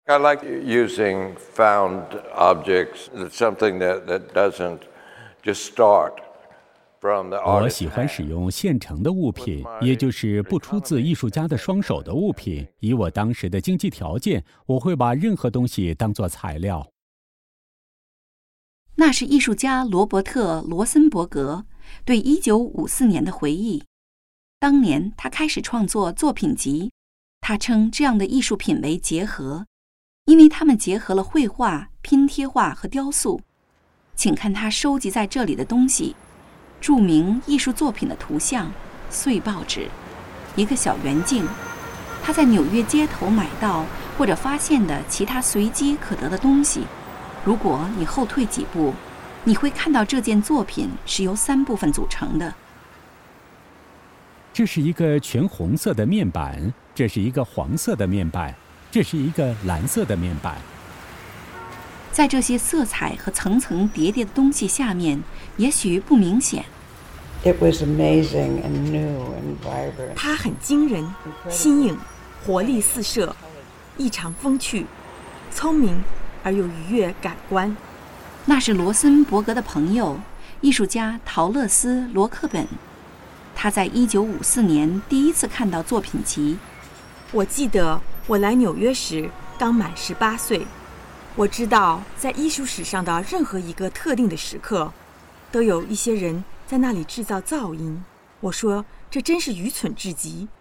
I like using found objects. It's something that doesn't just start from the artist's 我喜欢使用现成的物品，也就是不出自艺术家的双手的物品。以我当时的经济条件，我会把任何东西当作材料。 那是艺术家罗伯特·罗森伯格对1954年的回忆。当年他开始创作作品集，他称这样的艺术品为结合，因为他们结合了绘画、拼贴画和雕塑。请看他收集在这里的东西：著名艺术作品的图像、碎报纸、一个小圆镜，他在纽约街头买到或者发现的其他随机可得的东西。如果你后退几步，你会看到这件作品是由3部分组成的。 这是一个全红色的面板，这是一个黄色的面板，这是一个蓝色的面板。 在这些色彩和层层叠叠的东西下面，也许不明显。 It was amazing and new and vibrant. 它很惊人、新颖、活力四射，异常风趣、聪明而又愉悦感官。 那是罗森伯格的朋友，艺术家陶乐斯·罗克本。他在1954年第一次看到作品集。 我记得我来纽约时刚满18岁。我知道在艺术史上的任何一个特定的时刻，都有一些人在那里制造噪音。我说这真是愚蠢至极。